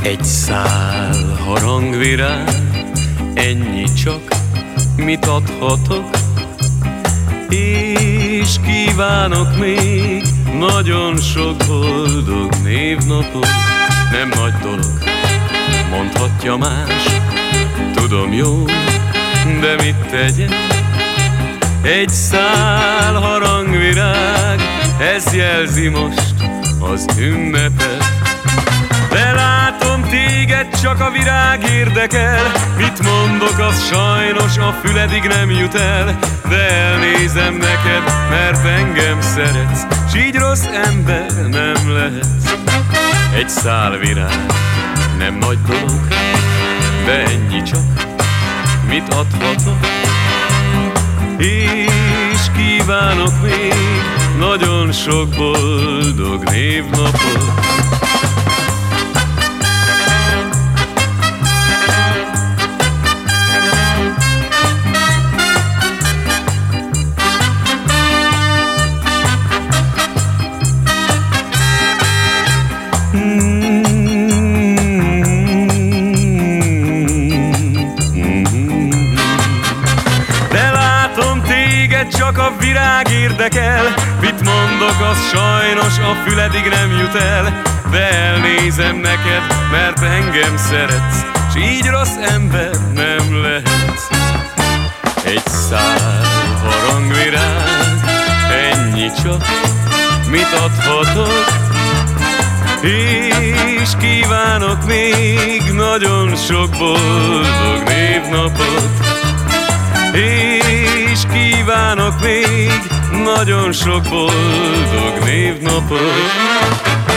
Egy szál harangvirág, ennyi csak, mit adhatok, és kívánok még nagyon sok boldog névnapot. Nem nagy dolog, mondhatja más, tudom jó, de mit tegyek? Egy szál harangvirág, ez jelzi most az ünnepet. De látom, téged csak a virág érdekel, mit mondok, az sajnos a füledig nem jut el. De elnézem neked, mert engem szeretsz, s így rossz ember nem lehetsz. Egy szál virág, nem nagy dolog, de ennyi csak, mit adhatok, és kívánok még nagyon sok boldog névnapot. Csak a virág érdekel, mit mondok, az sajnos a füledig nem jut el. De elnézem neked, mert engem szeretsz, s így rossz ember nem lehetsz. Egy szál harangvirág, ennyi csak, mit adhatok, és kívánok még nagyon sok boldog névnapot. És kívánok még nagyon sok boldog névnapot.